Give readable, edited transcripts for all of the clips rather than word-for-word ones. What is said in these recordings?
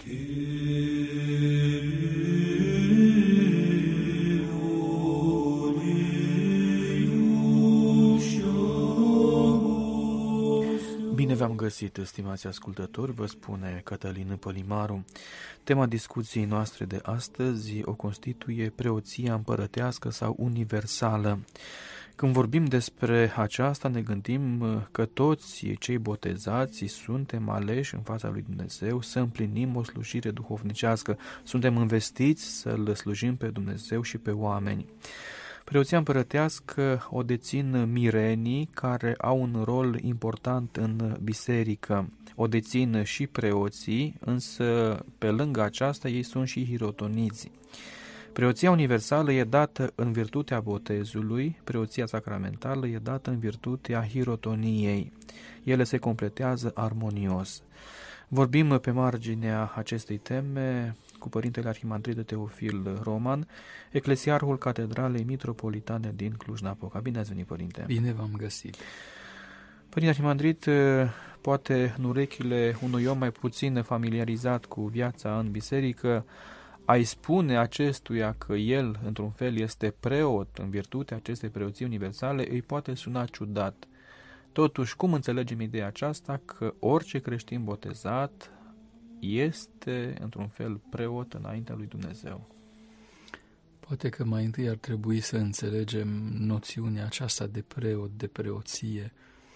Bine v-am găsit, stimați ascultători, vă spune Cătălin Pălimaru. Tema discuției noastre de astăzi o constituie preoția împărătească sau universală. Când vorbim despre aceasta, ne gândim că toți cei botezați suntem aleși în fața lui Dumnezeu să împlinim o slujire duhovnicească. Suntem învestiți să-L slujim pe Dumnezeu și pe oameni. Preoția împărătească o dețin mirenii care au un rol important în biserică. O dețin și preoții, însă pe lângă aceasta ei sunt și hirotoniți. Preoția universală e dată în virtutea botezului, preoția sacramentală e dată în virtutea hirotoniei. Ele se completează armonios. Vorbim pe marginea acestei teme cu Părintele Arhimandrit Teofil Roman, eclesiarhul Catedralei Mitropolitane din Cluj-Napoca. Bine ați venit, Părinte! Bine v-am găsit! Părinte Arhimandrit, poate în urechile unui om mai puțin familiarizat cu viața în biserică, ai spune acestuia că el, într-un fel, este preot în virtutea acestei preoții universale, îi poate suna ciudat. Totuși, cum înțelegem ideea aceasta că orice creștin botezat este, într-un fel, preot înaintea lui Dumnezeu? Poate că mai întâi ar trebui să înțelegem noțiunea aceasta de preot, de preoție.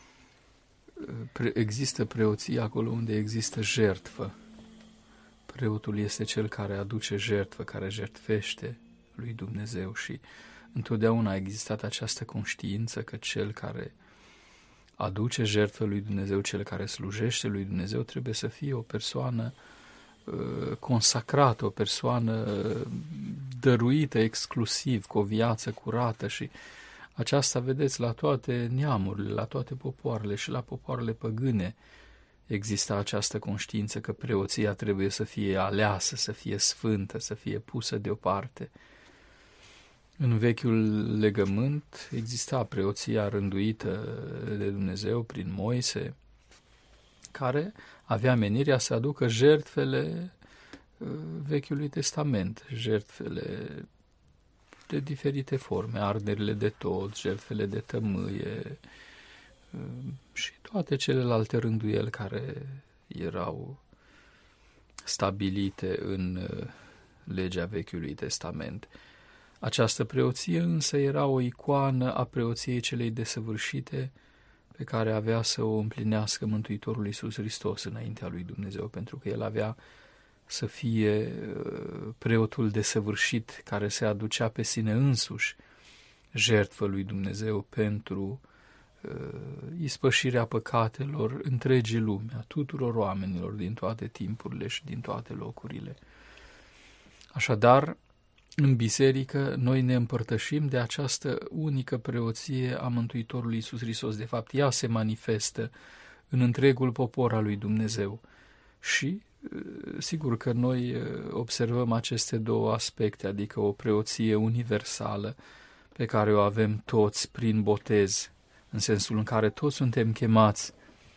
Există preoție acolo unde există jertfă. Preotul este cel care aduce jertfă, care jertfește lui Dumnezeu și întotdeauna a existat această conștiință că cel care aduce jertfă lui Dumnezeu, cel care slujește lui Dumnezeu, trebuie să fie o persoană consacrată, o persoană dăruită exclusiv, cu o viață curată și aceasta vedeți la toate neamurile, la toate popoarele și la popoarele păgâne. Există această conștiință că preoția trebuie să fie aleasă, să fie sfântă, să fie pusă deoparte. În vechiul legământ exista preoția rânduită de Dumnezeu prin Moise, care avea menirea să aducă jertfele Vechiului Testament, jertfele de diferite forme, arderile de tot, jertfele de tămâie și toate celelalte rânduieli care erau stabilite în legea Vechiului Testament. Această preoție însă era o icoană a preoției celei desăvârșite pe care avea să o împlinească Mântuitorul Iisus Hristos înaintea lui Dumnezeu, pentru că el avea să fie preotul desăvârșit care se aducea pe sine însuși jertfă lui Dumnezeu pentru ispășirea păcatelor întregii lume, a tuturor oamenilor din toate timpurile și din toate locurile. Așadar, în biserică, noi ne împărtășim de această unică preoție a Mântuitorului Iisus Hristos. De fapt, ea se manifestă în întregul popor al lui Dumnezeu. Și, sigur că noi observăm aceste două aspecte, adică o preoție universală pe care o avem toți prin botez, în sensul în care toți suntem chemați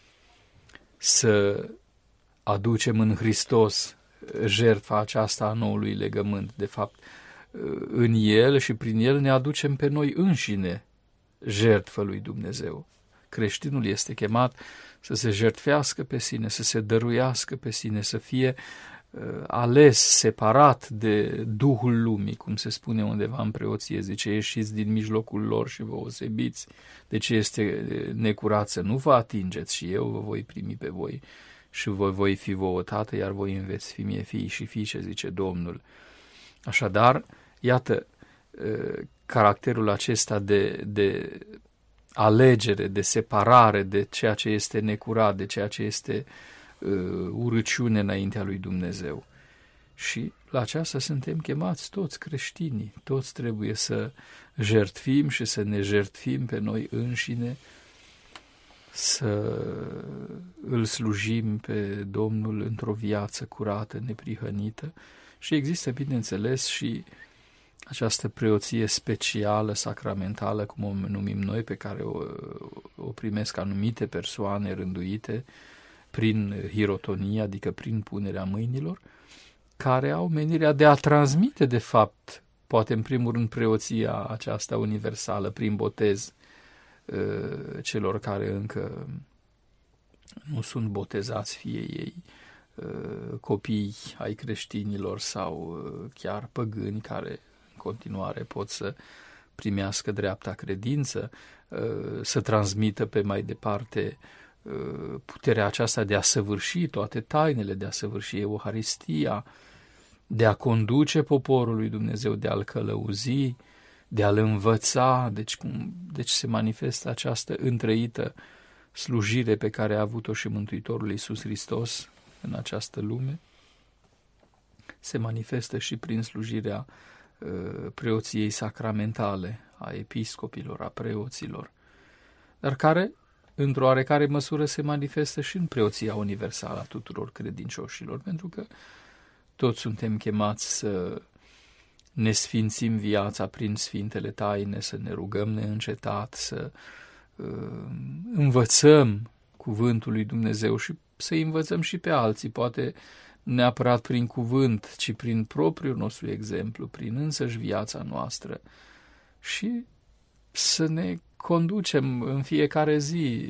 să aducem în Hristos jertfa aceasta a noului legământ. De fapt, în el și prin el ne aducem pe noi înșine jertfă lui Dumnezeu. Creștinul este chemat să se jertfească pe sine, să se dăruiască pe sine, să fie ales, separat de duhul lumii, cum se spune undeva în preoție, zice, ieșiți din mijlocul lor și vă osebiți de ce este necurat, să nu vă atingeți și eu vă voi primi pe voi și vă voi fi vouă tată, iar voi îmi veți fi mie fii și fiice, zice Domnul. Așadar, iată, caracterul acesta de alegere, de separare de ceea ce este necurat, de ceea ce este urăciune înaintea lui Dumnezeu. Și la aceasta suntem chemați toți creștinii, toți trebuie să jertfim și să ne jertfim pe noi înșine, să îl slujim pe Domnul într-o viață curată, neprihănită. Și există, bineînțeles, și această preoție specială, sacramentală, cum o numim noi, pe care o primesc anumite persoane rânduite prin hirotonie, adică prin punerea mâinilor, care au menirea de a transmite, de fapt, poate în primul rând preoția aceasta universală, prin botez, celor care încă nu sunt botezați, fie ei copii ai creștinilor sau chiar păgâni care în continuare pot să primească dreapta credință, să transmită pe mai departe puterea aceasta de a săvârși toate tainele, de a săvârși Euharistia, de a conduce poporul lui Dumnezeu, de a-l călăuzi, de a-l învăța. Deci se manifestă această întrăită slujire pe care a avut-o și Mântuitorul Iisus Hristos în această lume. Se manifestă și prin slujirea preoției sacramentale, a episcopilor, a preoților, dar care, într-o oarecare măsură, se manifestă și în preoția universală a tuturor credincioșilor, pentru că toți suntem chemați să ne sfințim viața prin sfintele taine, să ne rugăm neîncetat, să învățăm cuvântul lui Dumnezeu și să învățăm și pe alții, poate neapărat prin cuvânt, ci prin propriul nostru exemplu, prin însăși viața noastră, și să ne conducem în fiecare zi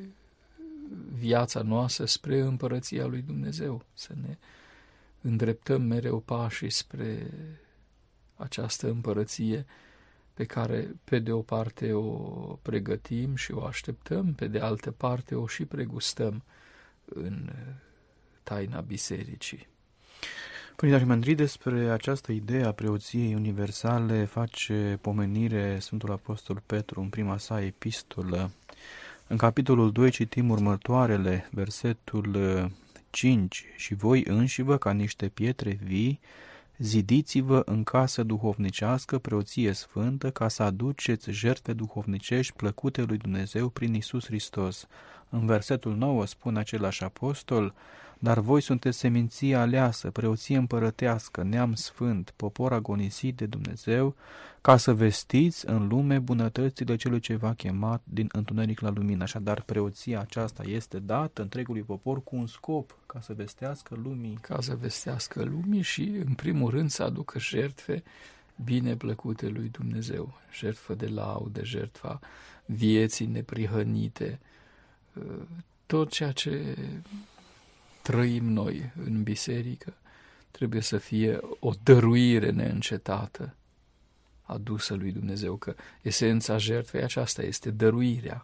viața noastră spre împărăția lui Dumnezeu, să ne îndreptăm mereu pașii spre această împărăție pe care, pe de o parte, o pregătim și o așteptăm, pe de altă parte o și pregustăm în taina bisericii. Părinte Arhimandrit, despre această idee a preoției universale face pomenire Sfântul Apostol Petru în prima sa epistolă. În capitolul 2 citim următoarele, versetul 5: și voi înșivă, ca niște pietre vii, zidiți-vă în casă duhovnicească, preoție sfântă, ca să aduceți jertfe duhovnicești plăcute lui Dumnezeu prin Iisus Hristos. În versetul 9 spune același apostol: dar voi sunteți seminție aleasă, preoție împărătească, neam sfânt, popor agonisit de Dumnezeu, ca să vestiți în lume bunătățile celui ce v-a chemat din întuneric la lumină. Așadar, preoția aceasta este dată întregului popor cu un scop, ca să vestească lumii. Ca să vestească lumii și, în primul rând, să aducă jertfe bine plăcute lui Dumnezeu. Jertfă de laudă, jertfa vieții neprihănite, tot ceea ce trăim noi în biserică trebuie să fie o dăruire neîncetată adusă lui Dumnezeu, că esența jertfei aceasta este dăruirea.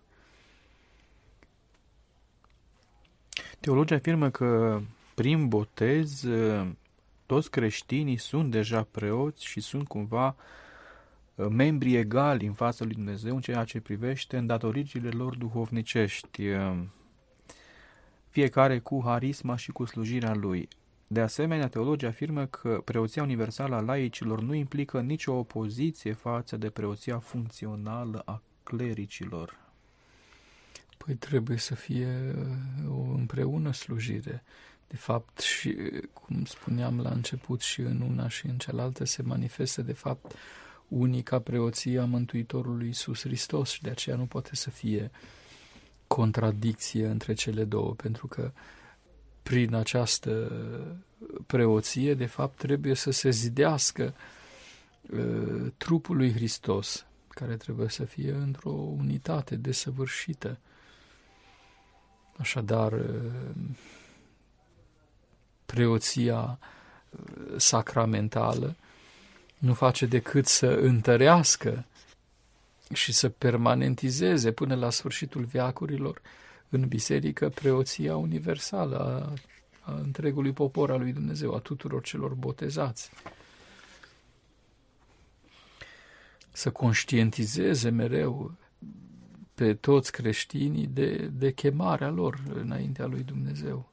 Teologii afirmă că prin botez toți creștinii sunt deja preoți și sunt cumva membri egali în fața lui Dumnezeu în ceea ce privește îndatoririle lor duhovnicești, fiecare cu harisma și cu slujirea lui. De asemenea, teologii afirmă că preoția universală a laicilor nu implică nicio opoziție față de preoția funcțională a clericilor. Păi trebuie să fie o împreună slujire. De fapt, și cum spuneam la început, și în una și în cealaltă se manifestă, de fapt, unica preoție a Mântuitorului Iisus Hristos și de aceea nu poate să fie contradicție între cele două, pentru că prin această preoție, de fapt, trebuie să se zidească trupul lui Hristos, care trebuie să fie într-o unitate desăvârșită. Așadar, preoția sacramentală nu face decât să întărească și să permanentizeze până la sfârșitul veacurilor în biserică preoția universală a întregului popor al lui Dumnezeu, a tuturor celor botezați. Să conștientizeze mereu pe toți creștinii de chemarea lor înaintea lui Dumnezeu.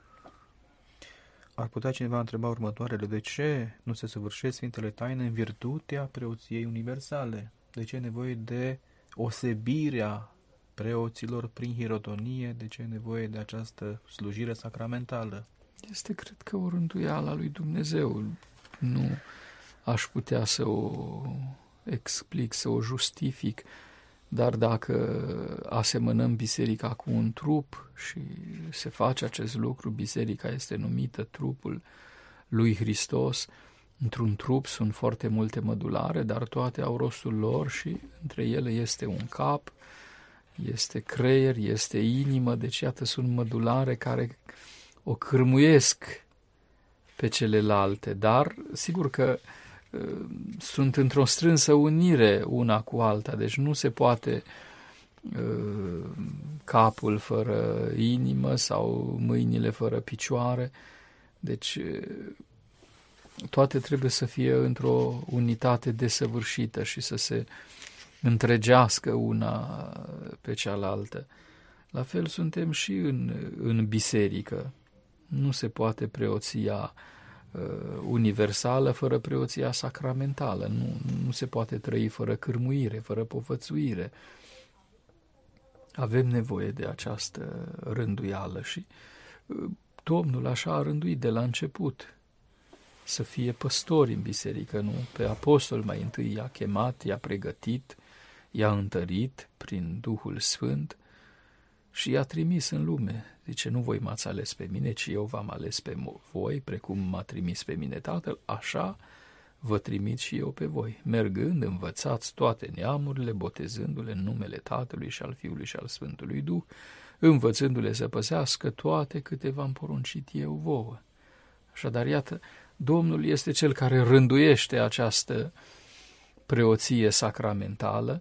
Ar putea cineva întreba următoarele: de ce nu se săvârșesc Sfintele Taine în virtutea preoției universale? De ce e nevoie de osebirea preoților prin hirotonie? De ce e nevoie de această slujire sacramentală? Este, cred că, o rânduială a lui Dumnezeu. Nu aș putea să o explic, să o justific. dar dacă asemănăm biserica cu un trup și se face acest lucru, biserica este numită trupul lui Hristos. Într-un trup sunt foarte multe mădulare, dar toate au rostul lor și între ele este un cap, este creier, este inimă, deci iată sunt mădulare care o cârmuiesc pe celelalte, dar sigur că sunt într-o strânsă unire una cu alta, deci nu se poate capul fără inimă sau mâinile fără picioare, deci toate trebuie să fie într-o unitate desăvârșită și să se întregească una pe cealaltă. La fel suntem și în biserică. Nu se poate preoția universală fără preoția sacramentală. Nu se poate trăi fără cârmuire, fără povățuire. Avem nevoie de această rânduială și Domnul așa a rânduit de la început să fie păstori în biserică, nu? Pe apostol mai întâi i-a chemat, i-a pregătit, i-a întărit prin Duhul Sfânt și i-a trimis în lume. Zice, nu voi m-ați ales pe mine, ci eu v-am ales pe voi, precum m-a trimis pe mine Tatăl, așa vă trimit și eu pe voi. Mergând, învățați toate neamurile, botezându-le în numele Tatălui și al Fiului și al Sfântului Duh, învățându-le să păzească toate câte v-am poruncit eu vouă. Așadar, iată, Domnul este Cel care rânduiește această preoție sacramentală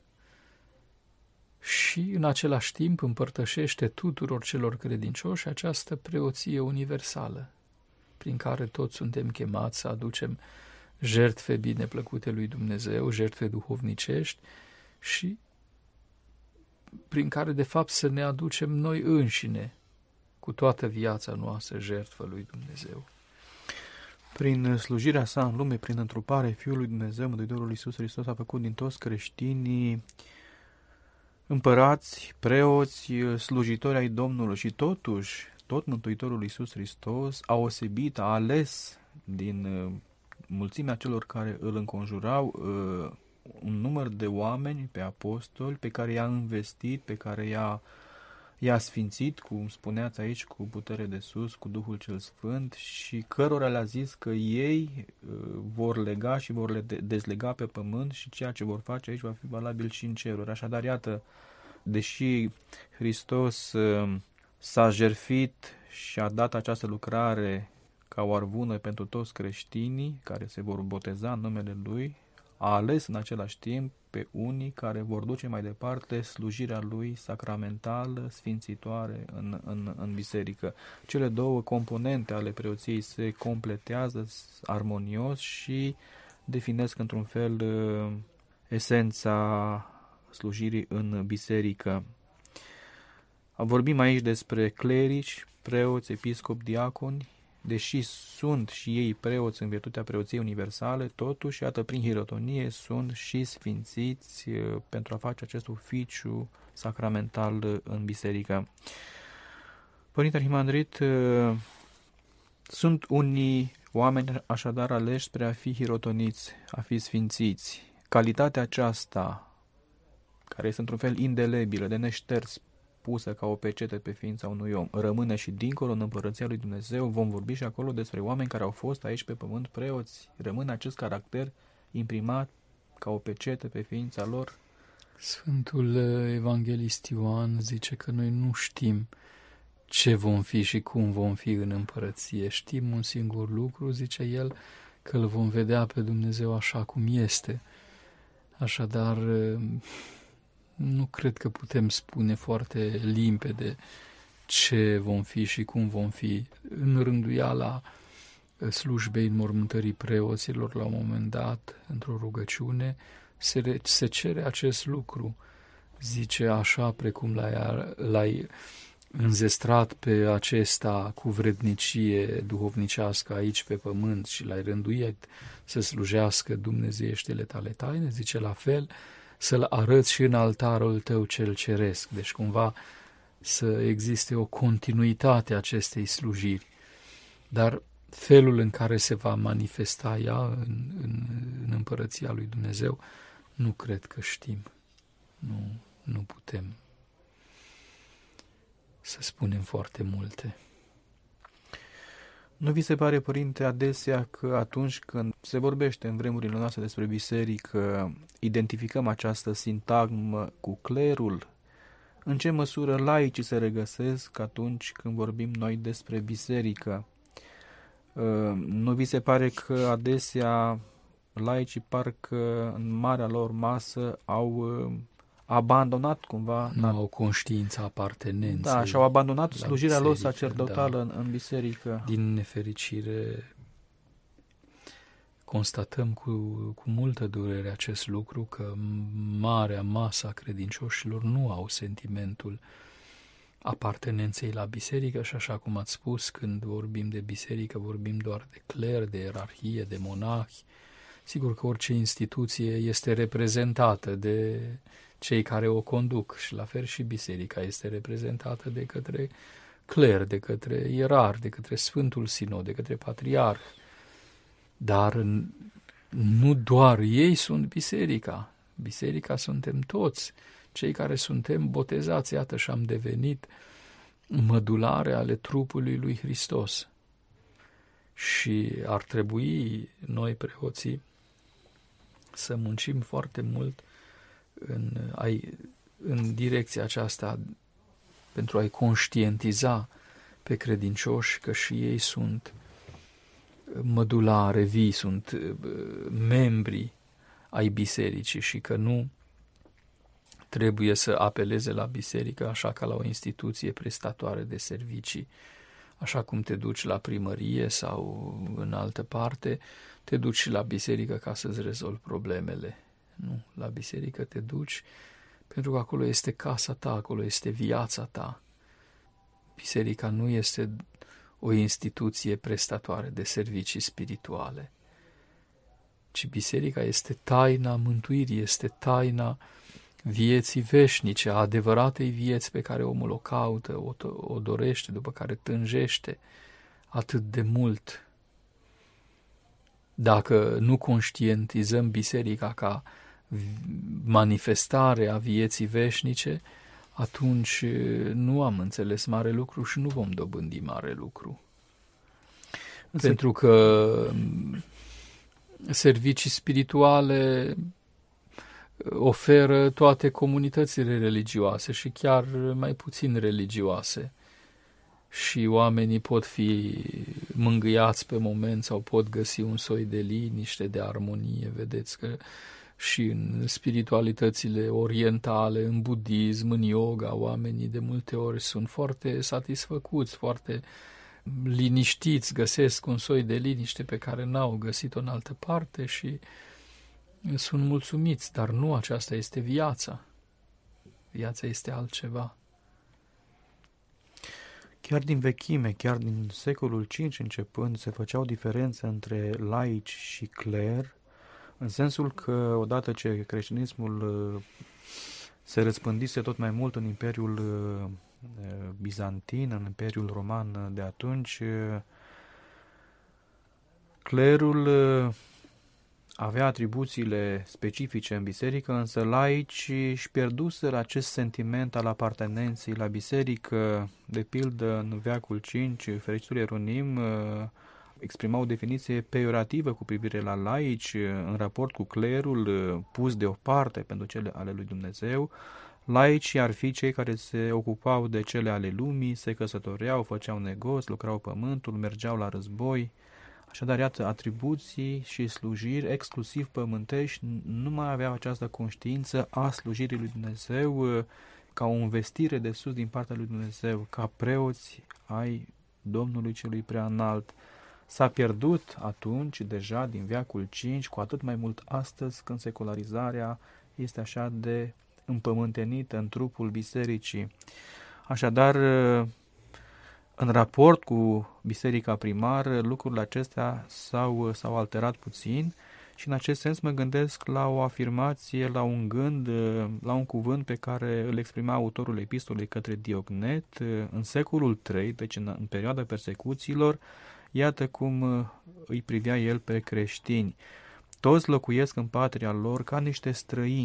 și în același timp împărtășește tuturor celor credincioși această preoție universală, prin care toți suntem chemați să aducem jertfe bineplăcute lui Dumnezeu, jertfe duhovnicești și prin care de fapt să ne aducem noi înșine cu toată viața noastră jertfă lui Dumnezeu. Prin slujirea sa în lume, prin întrupare, Fiul lui Dumnezeu, Mântuitorul Iisus Hristos a făcut din toți creștinii împărați, preoți, slujitori ai Domnului și totuși, tot Mântuitorul Iisus Hristos a osebit, a ales din mulțimea celor care îl înconjurau un număr de oameni, pe apostoli, pe care i-a investit, pe care i-a sfințit, cum spuneați aici, cu putere de sus, cu Duhul cel Sfânt și cărora le-a zis că ei vor lega și vor dezlega pe pământ și ceea ce vor face aici va fi valabil și în ceruri. Așadar, iată, deși Hristos s-a jertfit și a dat această lucrare ca o arvună pentru toți creștinii care se vor boteza în numele Lui, a ales în același timp pe unii care vor duce mai departe slujirea Lui sacramentală, sfințitoare în biserică. Cele două componente ale preoției se completează armonios și definesc într-un fel esența slujirii în biserică. Vorbim aici despre clerici, preoți, episcopi, diaconi. Deși sunt și ei preoți în virtutea preoției universale, totuși, iată, prin hirotonie sunt și sfințiți pentru a face acest oficiu sacramental în biserică. Părinte Arhimandrit, sunt unii oameni așadar aleși spre a fi hirotoniți, a fi sfințiți. Calitatea aceasta, care este într-un fel indelebilă, de neșters, pusă ca o pecete pe ființa unui om, rămâne și dincolo în Împărăția lui Dumnezeu. Vom vorbi și acolo despre oameni care au fost aici pe pământ preoți. Rămâne acest caracter imprimat ca o pecete pe ființa lor? Sfântul Evanghelist Ioan zice că noi nu știm ce vom fi și cum vom fi în Împărăție. Știm un singur lucru, zice el, că îl vom vedea pe Dumnezeu așa cum este. Așadar, nu cred că putem spune foarte limpede ce vom fi și cum vom fi. În rânduiala slujbei înmormântării preoților, la un moment dat, într-o rugăciune, se cere acest lucru. Zice, așa precum l-ai înzestrat pe acesta cu vrednicie duhovnicească aici pe pământ și l-ai rânduit să slujească dumnezeieștile tale taine, zice, la fel să-l arăți și în altarul tău cel ceresc. Deci cumva să existe o continuitate a acestei slujiri. Dar felul în care se va manifesta ea în Împărăția lui Dumnezeu, nu cred că știm. nu putem să spunem foarte multe. Nu vi se pare, Părinte, adesea că atunci când se vorbește în vremurile noastre despre biserică, identificăm această sintagmă cu clerul? În ce măsură laicii se regăsesc atunci când vorbim noi despre biserică? Nu vi se pare că adesea laicii parcă în marea lor masă au abandonat cumva... Nu au conștiința apartenenței. Da, și au abandonat slujirea lor biserică, sacerdotală în biserică. Din nefericire constatăm cu multă durere acest lucru, că marea masă a credincioșilor nu au sentimentul apartenenței la biserică și, așa cum ați spus, când vorbim de biserică vorbim doar de cler, de ierarhie, de monahi. Sigur că orice instituție este reprezentată de cei care o conduc și la fel și biserica este reprezentată de către cler, de către ierarh, de către Sfântul Sinod, de către patriarh. Dar nu doar ei sunt biserica. Biserica suntem toți, cei care suntem botezați, iată, și am devenit mădulare ale trupului lui Hristos. Și ar trebui noi, preoții, să muncim foarte mult în direcția aceasta pentru a-i conștientiza pe credincioși că și ei sunt mădulare vii, sunt membri ai bisericii și că nu trebuie să apeleze la biserică așa ca la o instituție prestatoare de servicii, așa cum te duci la primărie sau în altă parte, te duci și la biserică ca să-ți rezolvi problemele. Nu, la biserică te duci pentru că acolo este casa ta, acolo este viața ta. Biserica nu este o instituție prestatoare de servicii spirituale, ci biserica este taina mântuirii, este taina vieții veșnice, a adevăratei vieți pe care omul o caută, o dorește, după care tânjește atât de mult. Dacă nu conștientizăm biserica ca manifestare a vieții veșnice, atunci nu am înțeles mare lucru și nu vom dobândi mare lucru. Pentru că servicii spirituale oferă toate comunitățile religioase și chiar mai puțin religioase. Și oamenii pot fi mângâiați pe moment sau pot găsi un soi de liniște, de armonie. Vedeți că și în spiritualitățile orientale, în budism, în yoga, oamenii de multe ori sunt foarte satisfăcuți, foarte liniștiți, găsesc un soi de liniște pe care n-au găsit-o în altă parte și sunt mulțumiți, dar nu aceasta este viața. Viața este altceva. Chiar din vechime, chiar din secolul V începând, se făceau diferențe între laici și cler, în sensul că odată ce creștinismul se răspândise tot mai mult în Imperiul Bizantin, în Imperiul Roman de atunci, clerul avea atribuțiile specifice în biserică, însă laicii își pierduseră acest sentiment al apartenenței la biserică. De pildă, în veacul V, fericitul Ieronim exprima o definiție peiorativă cu privire la laici în raport cu clerul pus deoparte pentru cele ale lui Dumnezeu. Laicii ar fi cei care se ocupau de cele ale lumii, se căsătoreau, făceau negoți, lucrau pământul, mergeau la război. Așadar, iată, atribuții și slujiri exclusiv pământești nu mai aveau această conștiință a slujirii lui Dumnezeu ca o învestire de sus din partea lui Dumnezeu, ca preoți ai Domnului celui prea înalt. S-a pierdut atunci, deja din veacul V, cu atât mai mult astăzi, când secularizarea este așa de împământenită în trupul bisericii. Așadar, în raport cu biserica primară, lucrurile acestea s-au alterat puțin și în acest sens mă gândesc la o afirmație, la un gând, la un cuvânt pe care îl exprima autorul epistolei către Diognet în secolul III, deci în perioada persecuțiilor. Iată cum îi privea el pe creștini. Toți locuiesc în patria lor ca niște străini.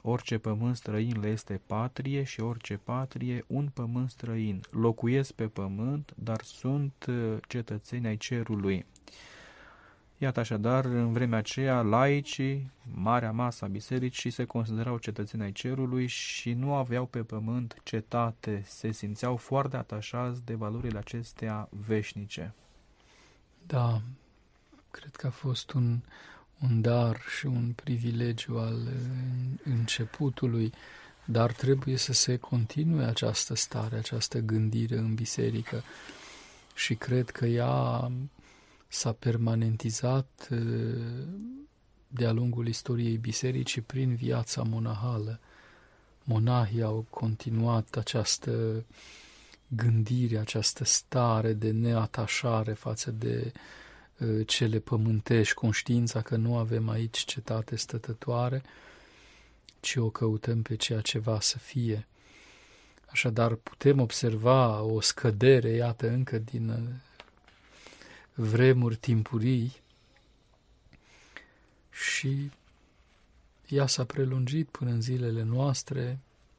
Orice pământ străin le este patrie și orice patrie un pământ străin. Locuiesc pe pământ, dar sunt cetățeni ai cerului. Iată așadar, în vremea aceea, laicii, marea masă a bisericii, se considerau cetățeni ai cerului și nu aveau pe pământ cetate. Se simțeau foarte atașați de valorile acestea veșnice. Da, cred că a fost un dar și un privilegiu al începutului, dar trebuie să se continue această stare, această gândire în biserică și cred că ea s-a permanentizat de-a lungul istoriei bisericii prin viața monahală. Monahii au continuat această gândire, această stare de neatașare față de cele pământești, conștiința că nu avem aici cetate stătătoare, ci o căutăm pe ceea ce va să fie. Așadar, putem observa o scădere, iată, încă din vremuri timpurii și ea s-a prelungit până în zilele noastre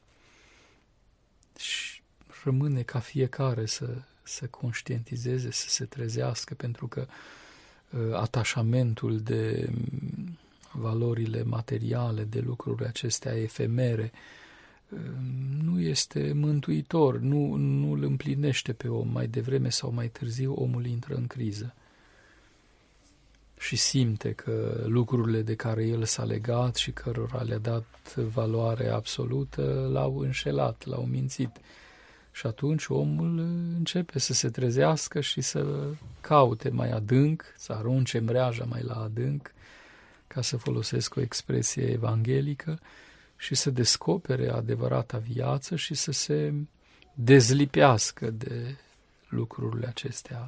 și rămâne ca fiecare să conștientizeze, să se trezească, pentru că atașamentul de valorile materiale, de lucruri acestea efemere, nu este mântuitor, nu îl împlinește pe om. Mai devreme sau mai târziu omul intră în criză și simte că lucrurile de care el s-a legat și cărora le-a dat valoare absolută l-au înșelat, l-au mințit. Și atunci omul începe să se trezească și să caute mai adânc, să arunce mreaja mai la adânc, ca să folosesc o expresie evanghelică, și să descopere adevărata viață și să se dezlipească de lucrurile acestea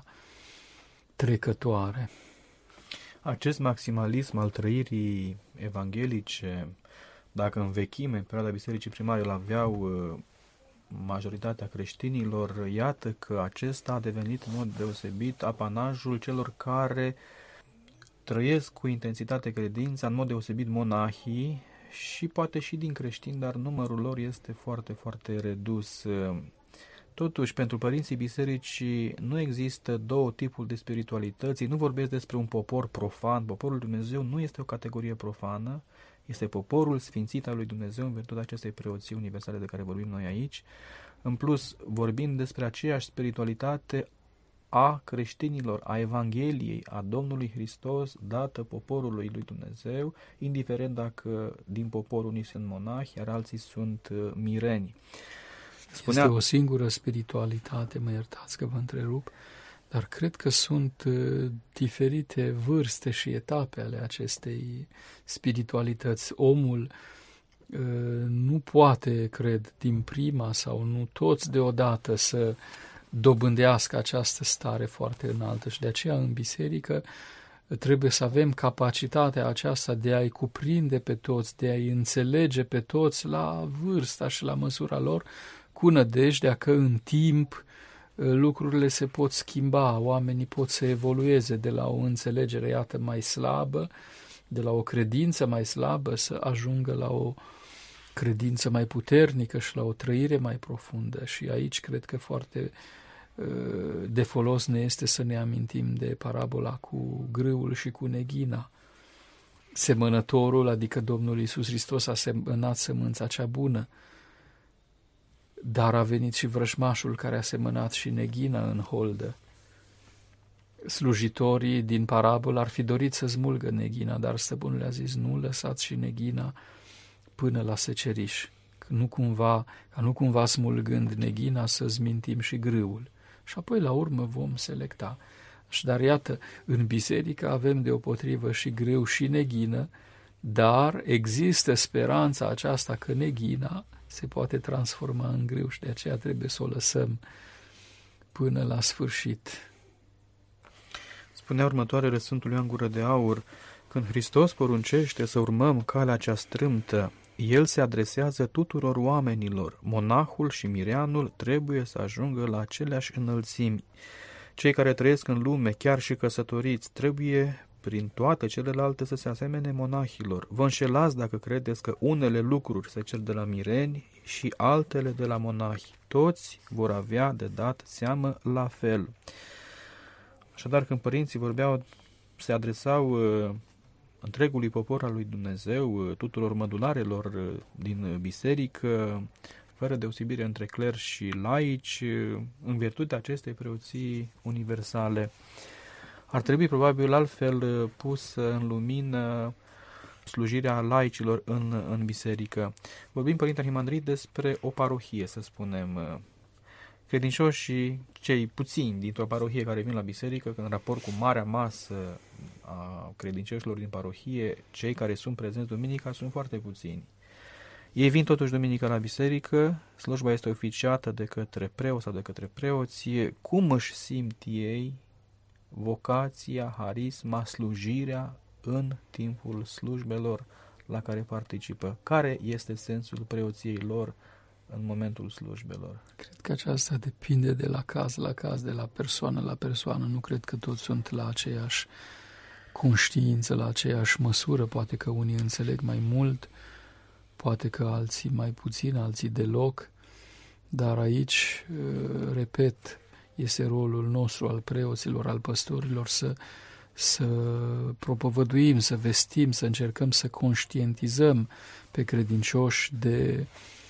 trecătoare. Acest maximalism al trăirii evanghelice, dacă în vechime, în perioada bisericii primare, îl aveau majoritatea creștinilor, iată că acesta a devenit în mod deosebit apanajul celor care trăiesc cu intensitate credința, în mod deosebit monahii, și poate și din creștini, dar numărul lor este foarte, foarte redus. Totuși, pentru părinții bisericii nu există două tipuri de spiritualități. Nu vorbesc despre un popor profan. Poporul lui Dumnezeu nu este o categorie profană, este poporul sfințit al lui Dumnezeu în virtutea acestei preoții universale de care vorbim noi aici. În plus, vorbim despre aceeași spiritualitate a creștinilor, a Evangheliei, a Domnului Hristos, dată poporului lui Dumnezeu, indiferent dacă din popor unii sunt monahi, iar alții sunt mireni. Este o singură spiritualitate, mă iertați că vă întrerup, dar cred că sunt diferite vârste și etape ale acestei spiritualități. Omul nu poate, cred, din prima sau nu toți deodată să dobândească această stare foarte înaltă și de aceea în biserică trebuie să avem capacitatea aceasta de a-i cuprinde pe toți, de a-i înțelege pe toți la vârsta și la măsura lor, cu nădejdea că în timp lucrurile se pot schimba, oamenii pot să evolueze de la o înțelegere, iată, mai slabă, de la o credință mai slabă să ajungă la o credință mai puternică și la o trăire mai profundă. Și aici cred că foarte de folos ne este să ne amintim de parabola cu grâul și cu neghina. Semănătorul, adică Domnul Iisus Hristos, a semănat sămânța cea bună, dar a venit și vrăjmașul care a semănat și neghina în holdă. Slujitorii din parabolă ar fi dorit să smulgă neghina, dar stăpânul le-a zis: nu lăsați și neghina până la seceriș, ca nu cumva smulgând neghina să zmintim și grâul. Și apoi la urmă vom selecta. Dar iată, în biserică avem deopotrivă și grâu și neghină, dar există speranța aceasta că neghina se poate transforma în grâu și de aceea trebuie să o lăsăm până la sfârșit. Spunea următoarele Sfântul Ioan Gură de Aur: când Hristos poruncește să urmăm calea cea strâmtă, El se adresează tuturor oamenilor. Monahul și mireanul trebuie să ajungă la aceleași înălțimi. Cei care trăiesc în lume, chiar și căsătoriți, trebuie prin toate celelalte să se asemene monahilor. Vă înșelați dacă credeți că unele lucruri se cer de la mireni și altele de la monahi. Toți vor avea de dat seamă la fel. Așadar, când părinții vorbeau, se adresau întregului popor al lui Dumnezeu, tuturor mădularelor din biserică, fără deosebire între cler și laici, în virtutea acestei preoții universale. Ar trebui probabil altfel pusă în lumină slujirea laicilor în biserică. Vorbim, Părinte Arhimandrit, despre o parohie, să spunem. Credincioșii, cei puțini dintr-o parohie care vin la biserică, în raport cu marea masă a credincioșilor din parohie, cei care sunt prezenți duminica sunt foarte puțini. Ei vin totuși duminică la biserică, slujba este oficiată de către preot sau de către preoți. Cum își simt ei vocația, harisma, slujirea în timpul slujbelor la care participă? Care este sensul preoției lor în momentul slujbelor? Cred că aceasta depinde de la caz la caz, de la persoană la persoană. Nu cred că toți sunt la aceeași conștiință, la aceeași măsură. Poate că unii înțeleg mai mult, poate că alții mai puțin, alții deloc, dar aici, repet, este rolul nostru al preoților, al păstorilor să propovăduim, să vestim, să încercăm să conștientizăm pe credincioși de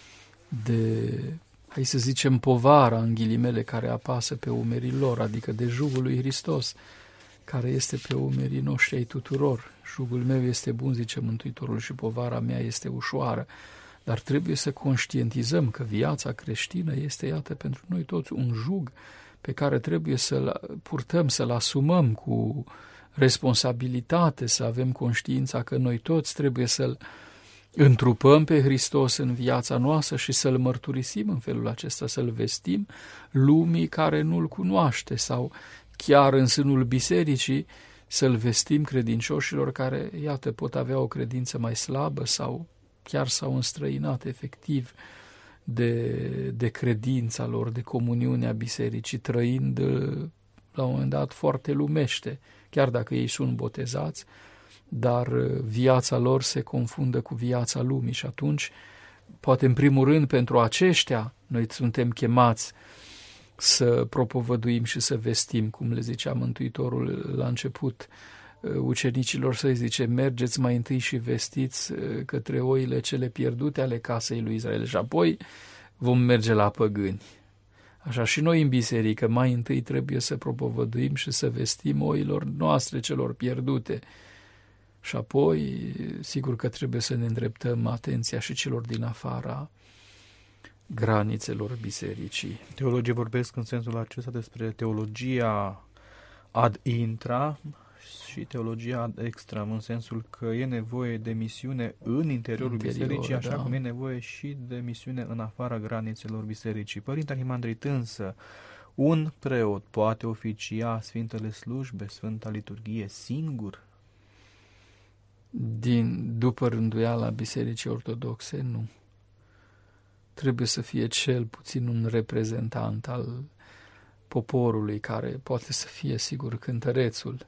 hai să zicem, povara, în ghilimele, care apasă pe umerii lor, adică de jugul lui Hristos, care este pe umerii noștri ai tuturor. Jugul meu este bun, zice Mântuitorul, și povara mea este ușoară. Dar trebuie să conștientizăm că viața creștină este, iată, pentru noi toți un jug pe care trebuie să-l purtăm, să-l asumăm cu responsabilitate, să avem conștiința că noi toți trebuie să-l întrupăm pe Hristos în viața noastră și să-l mărturisim în felul acesta, să-l vestim lumii care nu-l cunoaște, sau chiar în sânul bisericii să-l vestim credincioșilor care, iată, pot avea o credință mai slabă sau chiar s-au înstrăinat efectiv de credința lor, de comuniunea bisericii, trăind la un moment dat foarte lumește, chiar dacă ei sunt botezați, dar viața lor se confundă cu viața lumii și atunci, poate în primul rând pentru aceștia, noi suntem chemați să propovăduim și să vestim, cum le zicea Mântuitorul la început ucenicilor săi, zice, mergeți mai întâi și vestiți către oile cele pierdute ale casei lui Israel și apoi vom merge la păgâni. Așa și noi în biserică mai întâi trebuie să propovăduim și să vestim oilor noastre celor pierdute și apoi sigur că trebuie să ne îndreptăm atenția și celor din afara granițelor bisericii. Teologii vorbesc în sensul acesta despre teologia ad intra și teologia ad extram, în sensul că e nevoie de misiune în interiorul bisericii, așa da, cum e nevoie și de misiune în afara granițelor bisericii. Părinte Arhimandrit, însă, un preot poate oficia Sfintele Slujbe, Sfânta Liturghie singur? După rânduiala Bisericii Ortodoxe, nu. Trebuie să fie cel puțin un reprezentant al poporului, care poate să fie, sigur, cântărețul,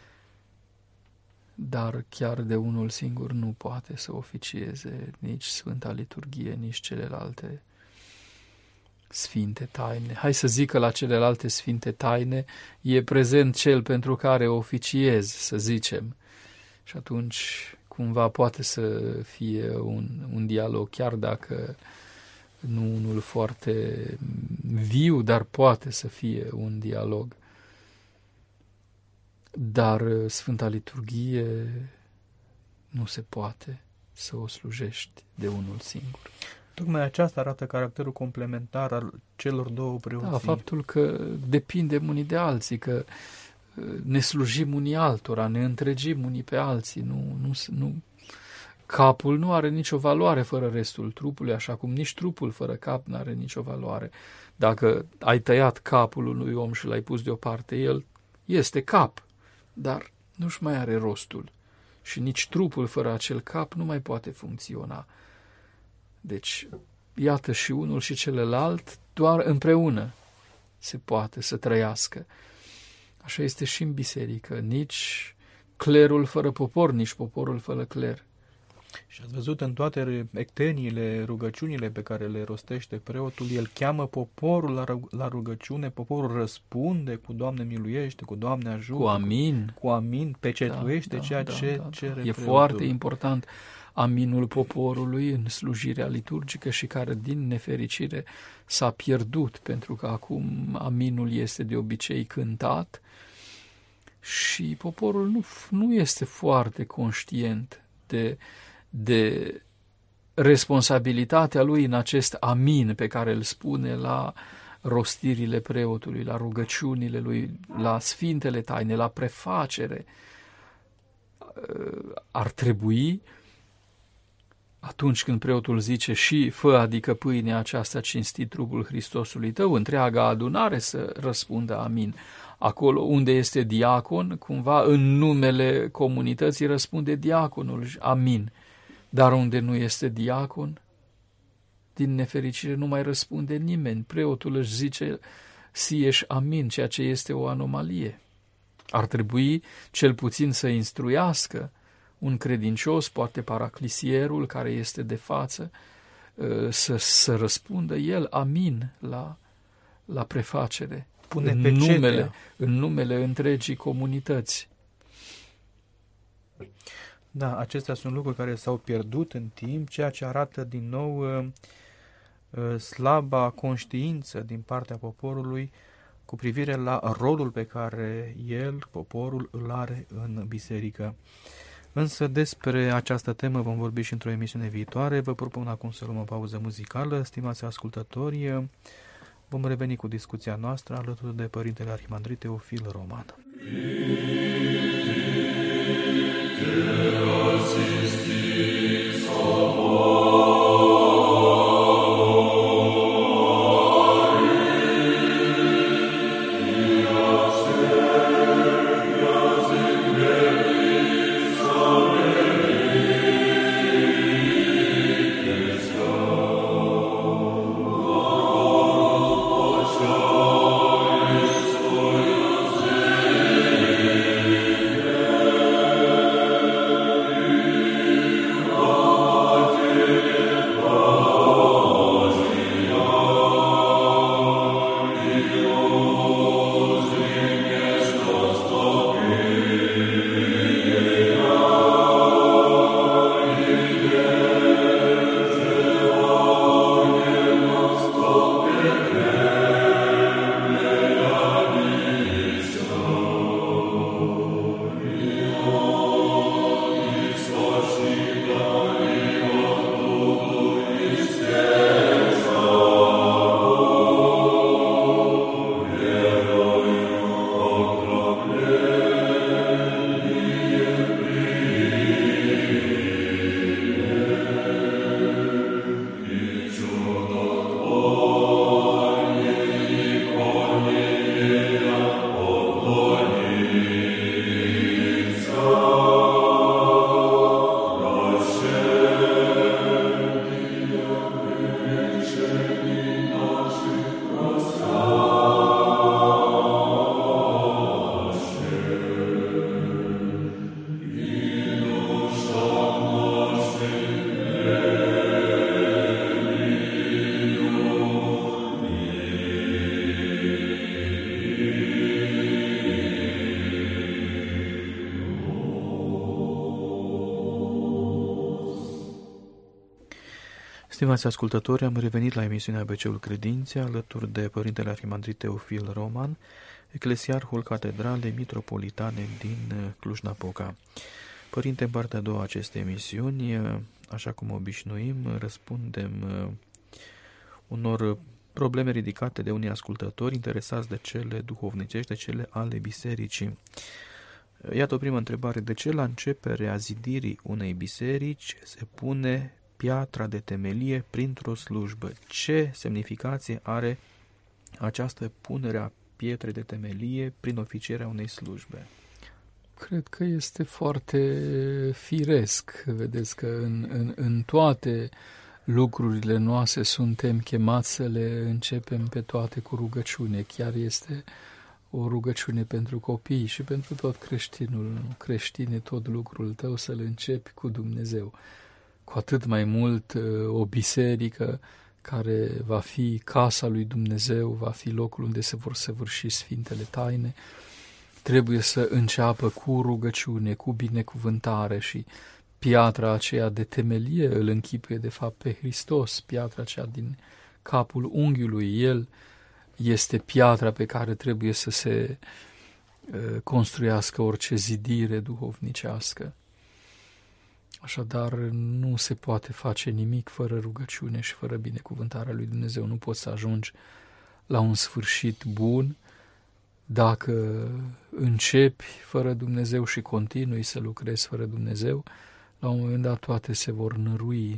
dar chiar de unul singur nu poate să oficieze nici Sfânta Liturghie, nici celelalte sfinte taine. Hai să zic că la celelalte sfinte taine e prezent cel pentru care oficiez, să zicem. Și atunci cumva poate să fie un dialog, chiar dacă nu unul foarte viu, dar poate să fie un dialog. Dar Sfânta Liturghie nu se poate să o slujești de unul singur. Tocmai aceasta arată caracterul complementar al celor două preoții. Da, faptul că depindem unii de alții, că ne slujim unii altora, ne întregim unii pe alții. Nu, capul nu are nicio valoare fără restul trupului, așa cum nici trupul fără cap nu are nicio valoare. Dacă ai tăiat capul unui om și l-ai pus deoparte, el este cap, dar nu-și mai are rostul. Și nici trupul fără acel cap nu mai poate funcționa. Deci, iată, și unul și celălalt, doar împreună se poate să trăiască. Așa este și în biserică. Nici clerul fără popor, nici poporul fără cler. Și ați văzut în toate ecteniile, rugăciunile pe care le rostește preotul, el cheamă poporul la rugăciune, poporul răspunde cu Doamne miluiește, cu Doamne ajută, cu amin, pecetuiește ceea ce cere E preotul. foarte important aminul poporului în slujirea liturgică și care din nefericire s-a pierdut, pentru că acum aminul este de obicei cântat și poporul nu este foarte conștient de responsabilitatea lui în acest amin pe care îl spune la rostirile preotului, la rugăciunile lui, la sfintele taine, la prefacere. Ar trebui, atunci când preotul zice și fă, adică pâinea aceasta cinstit trupul Hristosului tău, întreaga adunare să răspundă amin. Acolo unde este diacon, cumva în numele comunității răspunde diaconul, amin. Dar unde nu este diacon, din nefericire nu mai răspunde nimeni. Preotul își zice sieși amin, ceea ce este o anomalie. Ar trebui cel puțin să instruiască un credincios, poate paraclisierul care este de față, să răspundă el amin la prefacere. În numele întregii comunități. Da, acestea sunt lucruri care s-au pierdut în timp, ceea ce arată din nou slaba conștiință din partea poporului cu privire la rolul pe care poporul, îl are în biserică. Însă despre această temă vom vorbi și într-o emisiune viitoare. Vă propun acum să luăm o pauză muzicală. Stimați ascultători, vom reveni cu discuția noastră alături de Părintele Arhimandrit Teofil Roman. Stimați ascultători, am revenit la emisiunea ABC-ul Credinței alături de Părintele Arhimandrit Teofil Roman, eclesiarhul Catedralei Mitropolitane din Cluj-Napoca. Părinte, în partea a doua a acestei emisiuni, așa cum obișnuim, răspundem unor probleme ridicate de unii ascultători interesați de cele duhovnicești, de cele ale bisericii. Iată o primă întrebare. De ce la începerea zidirii unei biserici se pune piatra de temelie printr-o slujbă? Ce semnificație are această punere a pietrei de temelie prin oficierea unei slujbe? Cred că este foarte firesc. Vedeți că în toate lucrurile noastre suntem chemați să le începem pe toate cu rugăciune. Chiar este o rugăciune pentru copii și pentru tot creștine, tot lucrul tău să-l începi cu Dumnezeu. Cu atât mai mult o biserică care va fi casa lui Dumnezeu, va fi locul unde se vor săvârși sfintele taine, trebuie să înceapă cu rugăciune, cu binecuvântare și piatra aceea de temelie îl închipuie de fapt pe Hristos, piatra aceea din capul unghiului. El este piatra pe care trebuie să se construiască orice zidire duhovnicească. Așadar, nu se poate face nimic fără rugăciune și fără binecuvântarea lui Dumnezeu. Nu poți să ajungi la un sfârșit bun dacă începi fără Dumnezeu și continui să lucrezi fără Dumnezeu. La un moment dat toate se vor nărui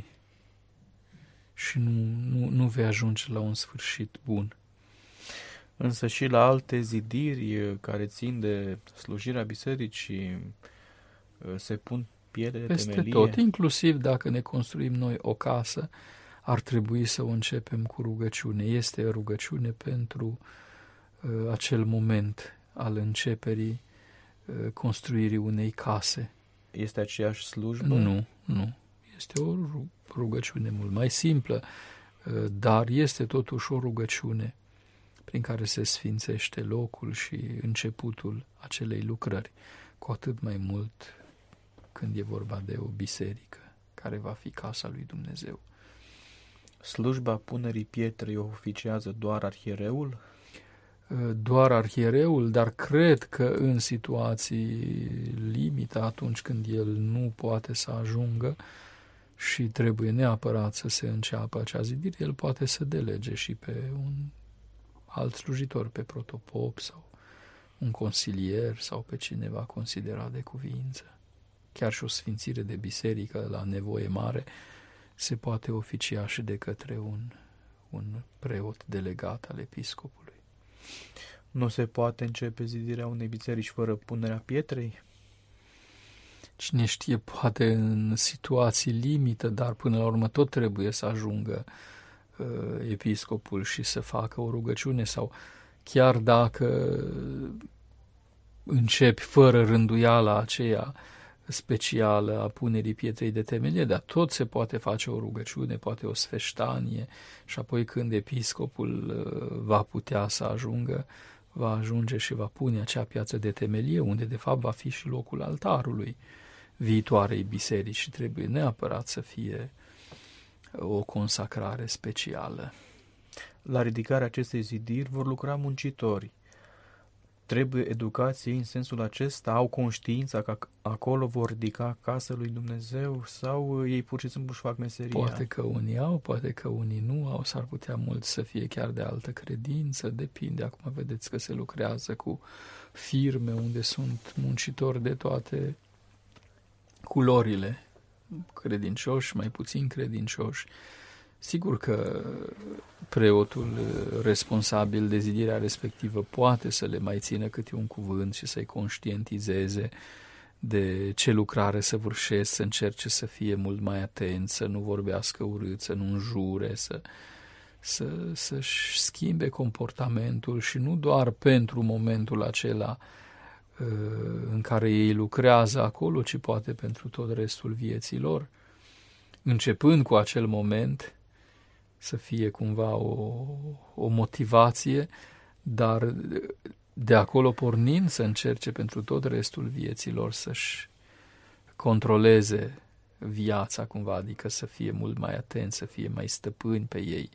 și nu vei ajunge la un sfârșit bun. Însă și la alte zidiri care țin de slujirea bisericii se pun pietre de Peste temelie. tot, inclusiv dacă ne construim noi o casă, ar trebui să o începem cu rugăciune. Este rugăciune pentru acel moment al începerii construirii unei case. Este aceeași slujbă? Nu. Este o rugăciune mult mai simplă, dar este totuși o rugăciune prin care se sfințește locul și începutul acelei lucrări, cu atât mai mult când e vorba de o biserică care va fi casa lui Dumnezeu. Slujba punerii pietrei o oficiază doar arhiereul? Doar arhiereul, dar cred că în situații limită, atunci când el nu poate să ajungă și trebuie neapărat să se înceapă acea zidire, el poate să delege și pe un alt slujitor, pe protopop sau un consilier sau pe cine va considera de cuviință. Chiar și o sfințire de biserică la nevoie mare se poate oficia și de către un preot delegat al episcopului. Nu se poate începe zidirea unei biserici fără punerea pietrei? Cine știe, poate în situații limită, dar până la urmă tot trebuie să ajungă episcopul și să facă o rugăciune, sau chiar dacă începi fără rânduiala aceea specială a punerii pietrei de temelie, dar tot se poate face o rugăciune, poate o sfeștanie, și apoi când episcopul va putea să ajungă, va ajunge și va pune acea piatră de temelie, unde de fapt va fi și locul altarului viitoarei biserici și trebuie neapărat să fie o consacrare specială. La ridicarea acestei zidiri vor lucra muncitori. Trebuie educație în sensul acesta? Au conștiința că acolo vor ridica casa lui Dumnezeu sau ei pur și simplu își fac meseria? Poate că unii au, poate că unii nu au, s-ar putea mulți să fie chiar de altă credință, depinde. Acum vedeți că se lucrează cu firme unde sunt muncitori de toate culorile, credincioși, mai puțin credincioși. Sigur că preotul responsabil de zidirea respectivă poate să le mai țină câte un cuvânt și să-i conștientizeze de ce lucrare săvârșesc, să încerce să fie mult mai atent, să nu vorbească urât, să nu înjure, să-și schimbe comportamentul și nu doar pentru momentul acela în care ei lucrează acolo, ci poate pentru tot restul vieții lor. Începând cu acel moment, să fie cumva o motivație, dar de acolo pornind să încerce pentru tot restul vieții lor să-și controleze viața cumva, adică să fie mult mai atent, să fie mai stăpâni pe ei.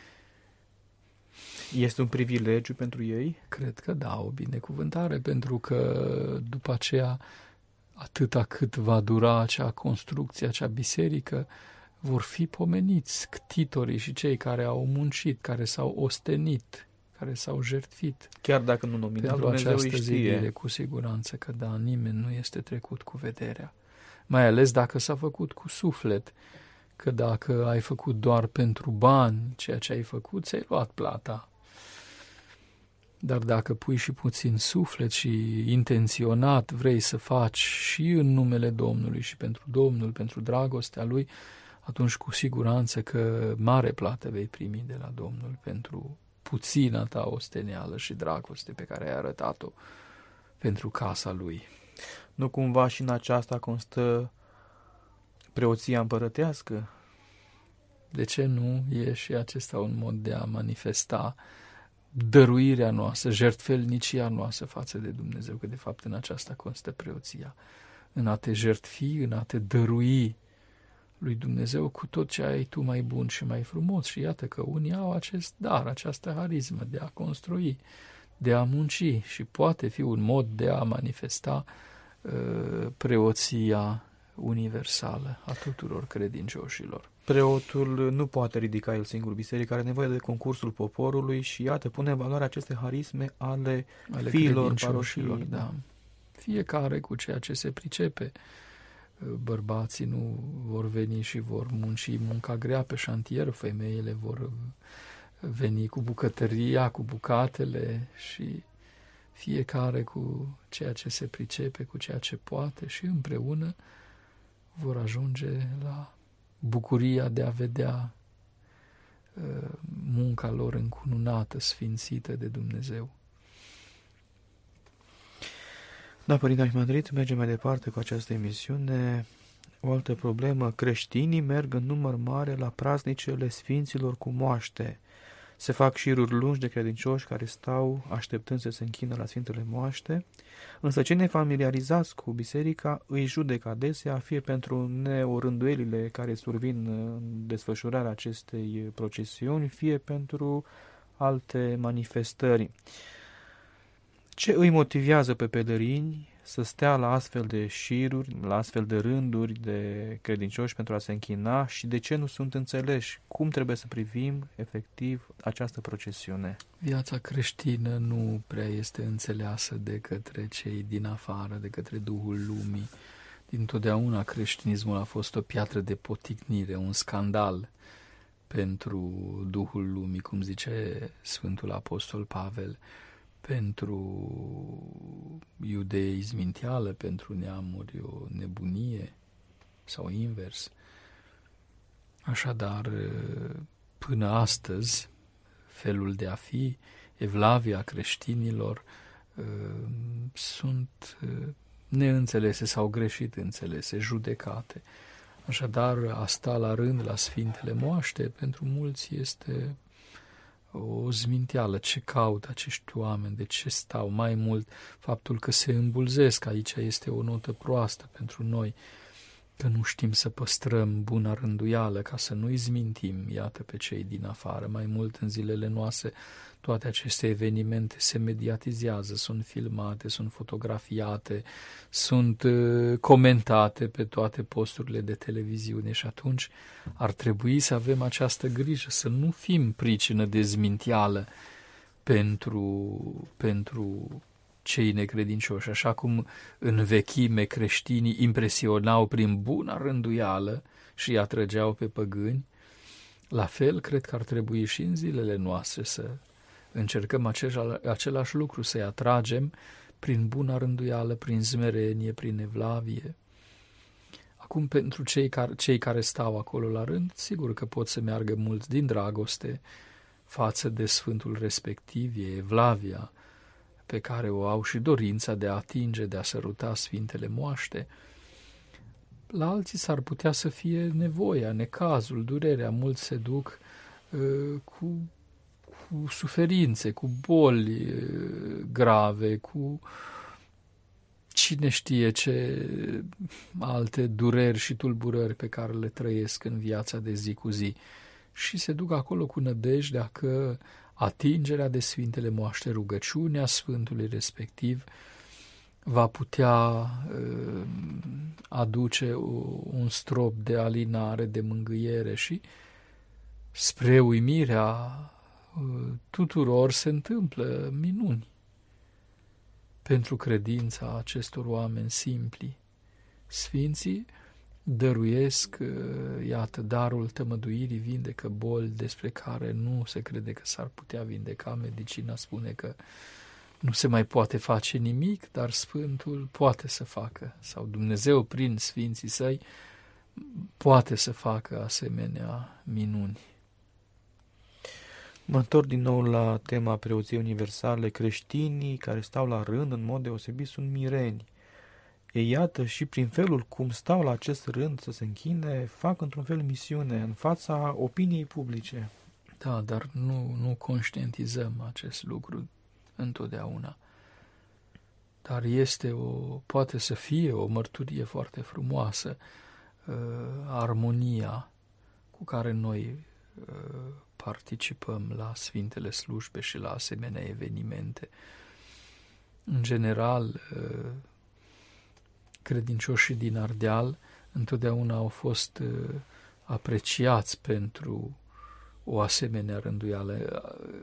Este un privilegiu pentru ei? Cred că da, o binecuvântare, pentru că după aceea, atâta cât va dura acea construcție, acea biserică, vor fi pomeniți ctitorii și cei care au muncit, care s-au ostenit, care s-au jertfit. Chiar dacă nu nominal, pentru Dumnezeu această îi știe. zidire, cu siguranță că da, nimeni nu este trecut cu vederea. Mai ales dacă s-a făcut cu suflet, că dacă ai făcut doar pentru bani ceea ce ai făcut, ți-ai luat plata. Dar dacă pui și puțin suflet și intenționat vrei să faci și în numele Domnului și pentru Domnul, pentru dragostea Lui, atunci cu siguranță că mare plată vei primi de la Domnul pentru puțina ta osteneală și dragoste pe care ai arătat-o pentru casa lui. Nu cumva și în aceasta constă preoția împărătească? De ce nu e și acesta un mod de a manifesta dăruirea noastră, jertfelnicia noastră față de Dumnezeu, că de fapt în aceasta constă preoția, în a te jertfi, în a te dărui lui Dumnezeu cu tot ce ai tu mai bun și mai frumos. Și iată că unii au acest dar, această harismă de a construi, de a munci și poate fi un mod de a manifesta preoția universală a tuturor credincioșilor. Preotul nu poate ridica el singur biserica, are nevoie de concursul poporului și iată, pune în valoare aceste harisme ale fiilor paroșilor. Da. Fiecare cu ceea ce se pricepe. Bărbații nu vor veni și vor munci munca grea pe șantier, femeile vor veni cu bucătăria, cu bucatele și fiecare cu ceea ce se pricepe, cu ceea ce poate și împreună vor ajunge la bucuria de a vedea munca lor încununată, sfințită de Dumnezeu. Da, Părinte Arhimandrit, mergem mai departe cu această emisiune. O altă problemă, creștinii merg în număr mare la praznicele sfinților cu moaște. Se fac șiruri lungi de credincioși care stau așteptând să se închină la Sfintele Moaște, însă cei nefamiliarizați cu biserica îi judecă adesea, fie pentru neorânduielile care survin în desfășurarea acestei procesiuni, fie pentru alte manifestări. Ce îi motivează pe pelerini să stea la astfel de șiruri, la astfel de rânduri de credincioși pentru a se închina și de ce nu sunt înțeleși? Cum trebuie să privim efectiv această procesiune? Viața creștină nu prea este înțeleasă de către cei din afară, de către Duhul Lumii. Dintotdeauna creștinismul a fost o piatră de poticnire, un scandal pentru Duhul Lumii, cum zice Sfântul Apostol Pavel, pentru iudei izminteală, pentru neamuri o nebunie sau invers. Așadar, până astăzi, felul de a fi, evlavia creștinilor sunt neînțelese sau greșit înțelese, judecate. Așadar, a sta la rând la Sfintele Moaște, pentru mulți este o zminteală. Ce caută acești oameni? De ce stau? Mai mult, faptul că se îmbulzesc, aici este o notă proastă pentru noi, că nu știm să păstrăm buna rânduială ca să nu-i zmintim, iată, pe cei din afară. Mai mult, în zilele noastre, toate aceste evenimente se mediatizează, sunt filmate, sunt fotografiate, sunt comentate pe toate posturile de televiziune și atunci ar trebui să avem această grijă, să nu fim pricină de zminteală pentru cei necredincioși, așa cum în vechime creștinii impresionau prin buna rânduială și îi atrăgeau pe păgâni, la fel cred că ar trebui și în zilele noastre să încercăm același lucru, să-i atragem prin buna rânduială, prin smerenie, prin evlavie. Acum, pentru cei care stau acolo la rând, sigur că pot să meargă mult din dragoste față de sfântul respectiv, e evlavia pe care o au și dorința de a atinge, de a săruta Sfintele Moaște. La alții s-ar putea să fie nevoia, necazul, durerea. Mulți se duc cu suferințe, cu boli grave, cu cine știe ce alte dureri și tulburări pe care le trăiesc în viața de zi cu zi. Și se duc acolo cu nădejdea că atingerea de Sfintele Moaște, rugăciunea Sfântului respectiv, va putea aduce un strop de alinare, de mângâiere și, spre uimirea tuturor, se întâmplă minuni pentru credința acestor oameni simpli. Sfinții dăruiesc, iată, darul tămăduirii, vindecă boli despre care nu se crede că s-ar putea vindeca. Medicina spune că nu se mai poate face nimic, dar Sfântul poate să facă, sau Dumnezeu prin Sfinții Săi poate să facă asemenea minuni. Mă întorc din nou la tema preoției universale. Creștinii care stau la rând, în mod deosebit, sunt mireni. Ei, iată, și prin felul cum stau la acest rând să se închine, fac într-un fel misiune în fața opiniei publice. Da, dar nu conștientizăm acest lucru întotdeauna. Dar poate să fie o mărturie foarte frumoasă, armonia cu care noi participăm la Sfintele Slujbe și la asemenea evenimente. În general, credincioșii din Ardeal întotdeauna au fost apreciați pentru o asemenea rânduială.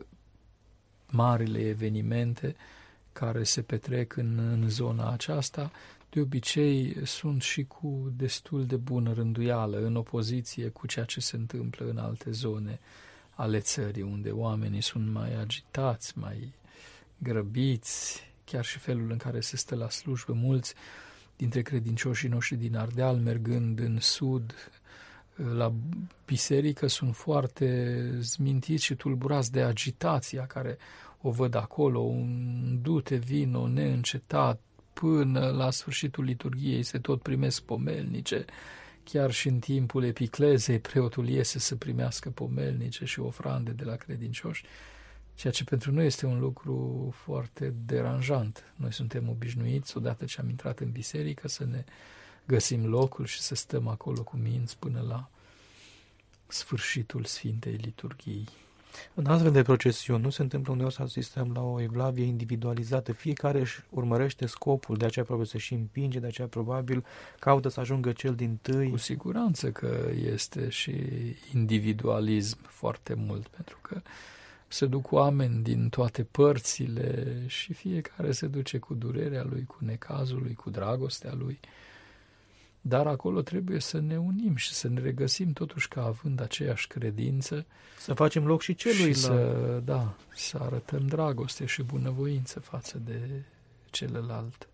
Marile evenimente care se petrec în zona aceasta, de obicei sunt și cu destul de bună rânduială, în opoziție cu ceea ce se întâmplă în alte zone ale țării, unde oamenii sunt mai agitați, mai grăbiți, chiar și felul în care se stă la slujbă. Mulți dintre credincioșii noștri din Ardeal, mergând în sud la biserică, sunt foarte zmintiți și tulburați de agitația care o văd acolo, un dute vino neîncetat, până la sfârșitul liturghiei se tot primesc pomelnice, chiar și în timpul epiclezei preotul iese să primească pomelnice și ofrande de la credincioși, ceea ce pentru noi este un lucru foarte deranjant. Noi suntem obișnuiți, odată ce am intrat în biserică, să ne găsim locul și să stăm acolo cu minți până la sfârșitul Sfintei Liturghii. În astfel de procesiuni nu se întâmplă uneori să asistăm la o evlavie individualizată. Fiecare își urmărește scopul, de aceea probabil se și împinge, de aceea probabil caută să ajungă cel dintâi. Cu siguranță că este și individualism foarte mult, pentru că se duc oameni din toate părțile și fiecare se duce cu durerea lui, cu necazul lui, cu dragostea lui. Dar acolo trebuie să ne unim și să ne regăsim totuși ca având aceeași credință. Să facem loc și celuilalt. Și să arătăm dragoste și bunăvoință față de celălalt.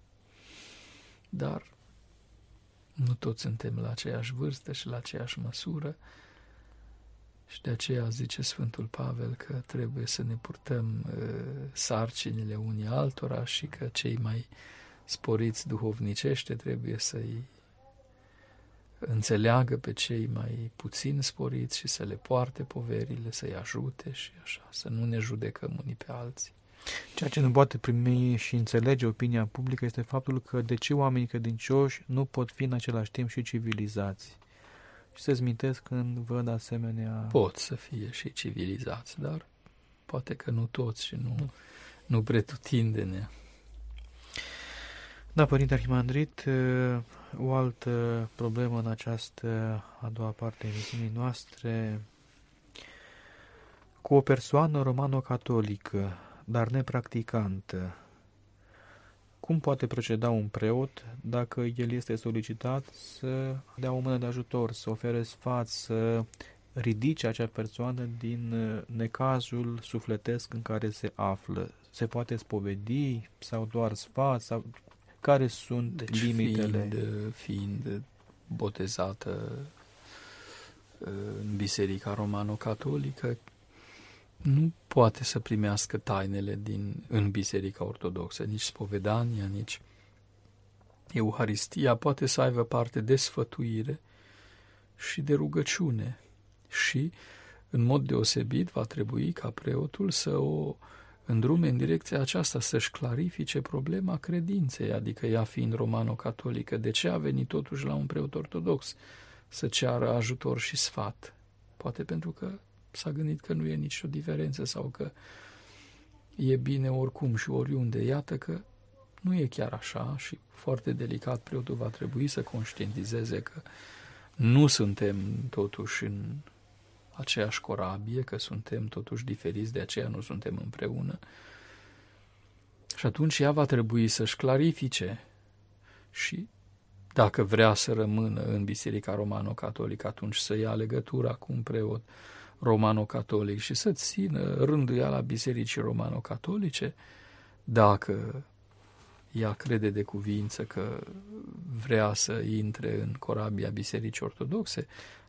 Dar nu toți suntem la aceeași vârstă și la aceeași măsură și de aceea zice Sfântul Pavel că trebuie să ne purtăm sarcinile unii altora și că cei mai sporiți duhovnicește trebuie să-i înțeleagă pe cei mai puțin sporiți și să le poarte poverile, să-i ajute și așa, să nu ne judecăm unii pe alții. Ceea ce nu poate primi și înțelege opinia publică este faptul că de ce oamenii credincioși nu pot fi în același timp și civilizați. Și se zmintesc când văd asemenea... Pot să fie și civilizați, dar poate că nu toți și nu pretutindene. Da, Părinte Arhimandrit, o altă problemă în această a doua parte a emisiunii noastre. Cu o persoană romano-catolică, dar nepracticantă, cum poate proceda un preot dacă el este solicitat să dea o mână de ajutor, să ofere sfat, să ridice acea persoană din necazul sufletesc în care se află? Se poate spovedi sau doar sfat? Sau care sunt limitele? Fiind botezată în Biserica Romano-Catolică, nu poate să primească tainele în Biserica Ortodoxă, nici spovedania, nici Euharistia. Poate să aibă parte de sfătuire și de rugăciune și, în mod deosebit, va trebui ca preotul să o îndrume în direcția aceasta, să-și clarifice problema credinței, adică ea fiind romano-catolică, de ce a venit totuși la un preot ortodox să ceară ajutor și sfat? Poate pentru că s-a gândit că nu e nicio diferență sau că e bine oricum și oriunde. Iată că nu e chiar așa și foarte delicat preotul va trebui să conștientizeze că nu suntem totuși în aceeași corabie, că suntem totuși diferiți, de aceea nu suntem împreună. Și atunci ea va trebui să-și clarifice și dacă vrea să rămână în Biserica Romano-Catolică, atunci să ia legătura cu un preot romano-catolic și să țină rânduiala Bisericii Romano-Catolice. Dacă ea crede de cuvință că vrea să intre în corabia Bisericii Ortodoxe,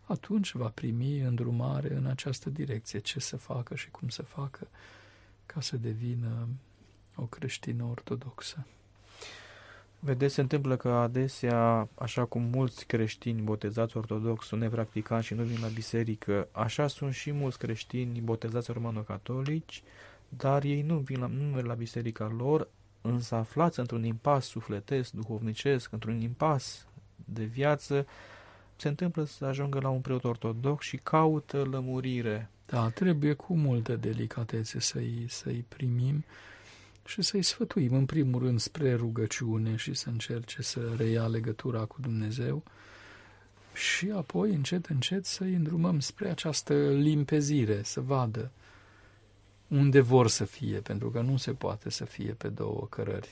atunci va primi îndrumare în această direcție, ce să facă și cum să facă ca să devină o creștină ortodoxă. Vedeți, se întâmplă că adesea, așa cum mulți creștini botezați ortodox sunt nepracticanți și nu vin la biserică, așa sunt și mulți creștini botezați romano-catolici, dar ei nu merg la biserica lor, însă aflați într-un impas sufletesc, duhovnicesc, într-un impas de viață, se întâmplă să ajungă la un preot ortodox și caută lămurire. Da, trebuie cu multă delicatețe să-i primim și să-i sfătuim, în primul rând, spre rugăciune și să încerce să reia legătura cu Dumnezeu și apoi, încet, încet, să-i îndrumăm spre această limpezire, să vadă unde vor să fie, pentru că nu se poate să fie pe două cărări.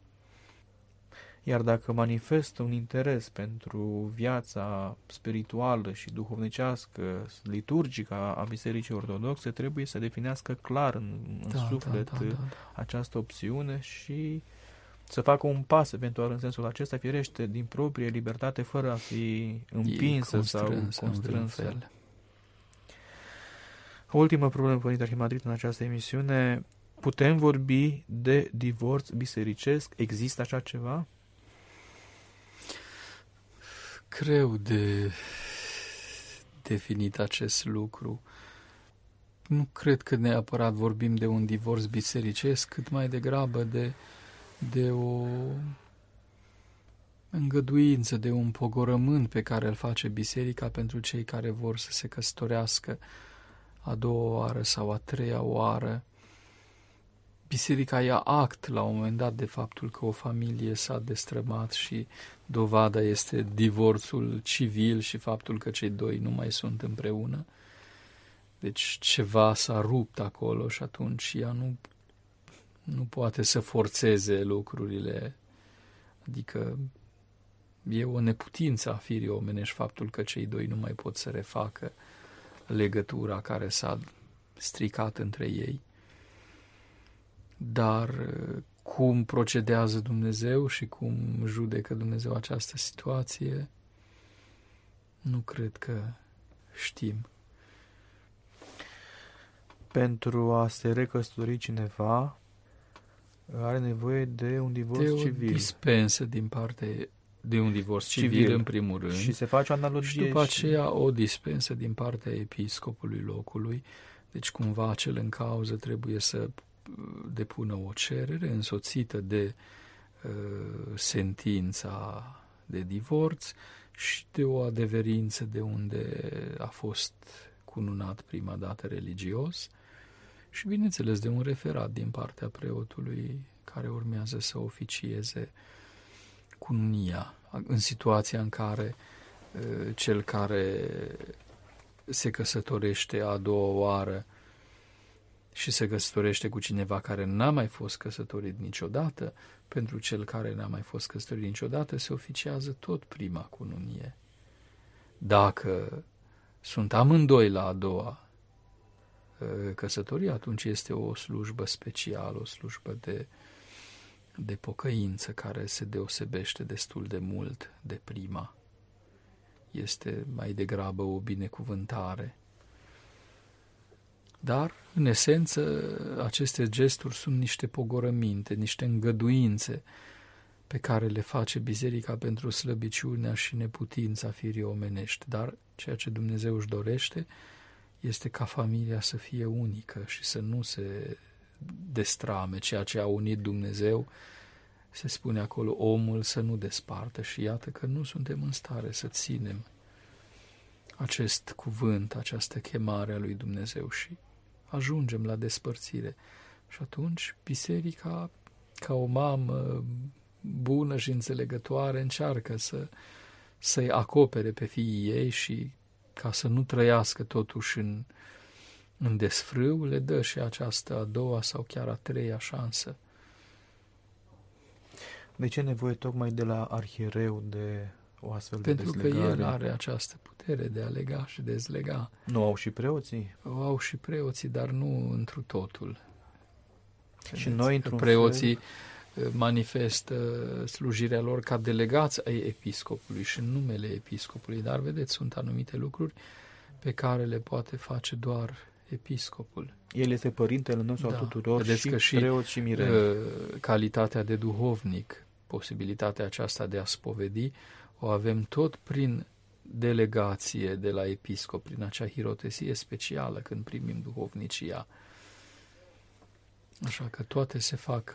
Iar dacă manifestă un interes pentru viața spirituală și duhovnicească, liturgică a Bisericii Ortodoxe, trebuie să definească clar în suflet această opțiune și să facă un pas eventual în sensul acesta, firește, din proprie libertate, fără a fi împinsă sau constrânsă. O ultimă problemă, Părinte Arhimandrit, în această emisiune: putem vorbi de divorț bisericesc? Există așa ceva? Greu de definit acest lucru. Nu cred că neapărat vorbim de un divorț bisericesc, cât mai degrabă de o îngăduință, de un pogorământ pe care îl face biserica pentru cei care vor să se căsătorească a doua oară sau a treia oară. Biserica ia act la un moment dat de faptul că o familie s-a destrămat și dovada este divorțul civil și faptul că cei doi nu mai sunt împreună. Deci ceva s-a rupt acolo și atunci ea nu poate să forțeze lucrurile. Adică e o neputință a firii omenești faptul că cei doi nu mai pot să refacă legătura care s-a stricat între ei. Dar cum procedează Dumnezeu și cum judecă Dumnezeu această situație, nu cred că știm. Pentru a se recăsători cineva, are nevoie de un divorț civil. De o dispensă din partea de un divorț civil în primul rând. Și se face o analogie. Și după aceea o dispensă din partea episcopului locului. Deci cumva cel în cauză trebuie să depună o cerere însoțită de sentința de divorț și de o adeverință de unde a fost cununat prima dată religios și, bineînțeles, de un referat din partea preotului care urmează să oficieze cununia în situația în care cel care se căsătorește a doua oară și se căsătorește cu cineva care n-a mai fost căsătorit niciodată, pentru cel care n-a mai fost căsătorit niciodată se oficiază tot prima cununie. Dacă sunt amândoi la a doua căsătorie, atunci este o slujbă specială, o slujbă de pocăință care se deosebește destul de mult de prima. Este mai degrabă o binecuvântare. Dar, în esență, aceste gesturi sunt niște pogorăminte, niște îngăduințe pe care le face biserica pentru slăbiciunea și neputința firii omenești. Dar ceea ce Dumnezeu își dorește este ca familia să fie unică și să nu se destrame. Ceea ce a unit Dumnezeu, se spune acolo, omul să nu despartă. Și iată că nu suntem în stare să ținem acest cuvânt, această chemare a lui Dumnezeu și ajungem la despărțire. Și atunci biserica, ca o mamă bună și înțelegătoare, încearcă să-i acopere pe fiii ei și ca să nu trăiască totuși în desfrâu, le dă și această a doua sau chiar a treia șansă. De ce nevoie tocmai de la arhiereu de o astfel de dezlegare? Pentru că el are această putere de a lega și dezlega. Nu au și preoții? O au și preoții, dar nu întru totul. Și noi, într-un preoții manifestă slujirea lor ca delegați ai episcopului și în numele episcopului, dar vedeți, sunt anumite lucruri pe care le poate face doar episcopul. El este părintele nostru al tuturor, și preot și mireni. Calitatea de duhovnic, posibilitatea aceasta de a spovedi, o avem tot prin delegație de la episcop, prin acea hirotesie specială când primim duhovnicia. Așa că toate se fac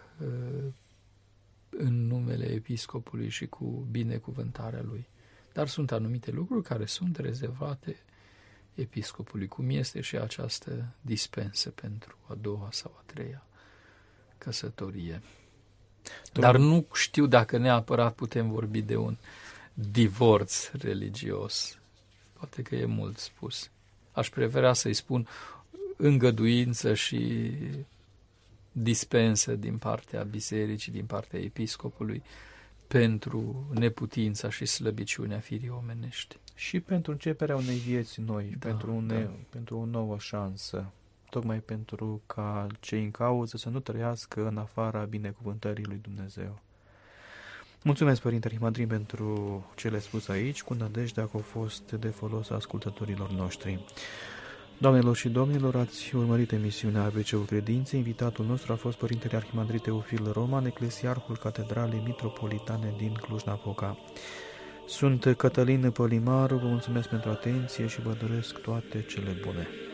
în numele episcopului și cu binecuvântarea lui. Dar sunt anumite lucruri care sunt rezervate episcopului, cum este și această dispensă pentru a doua sau a treia căsătorie. Dar nu știu dacă neapărat putem vorbi de un divorț religios. Poate că e mult spus. Aș prefera să-i spun îngăduință și dispensă din partea bisericii, din partea episcopului, pentru neputința și slăbiciunea firii omenești. Și pentru începerea unei vieți noi, pentru o nouă șansă, tocmai pentru ca cei în cauză să nu trăiască în afara binecuvântării lui Dumnezeu. Mulțumesc, Părinte Arhimandrit, pentru cele spuse aici, cu nădejdea că au fost de folos ascultătorilor noștri. Doamnelor și domnilor, ați urmărit emisiunea ABC-ul Credinței. Invitatul nostru a fost Părintele Arhimandrit Teofil Roman, eclesiarhul Catedralei Mitropolitane din Cluj-Napoca. Sunt Cătălin Pălimaru, vă mulțumesc pentru atenție și vă doresc toate cele bune.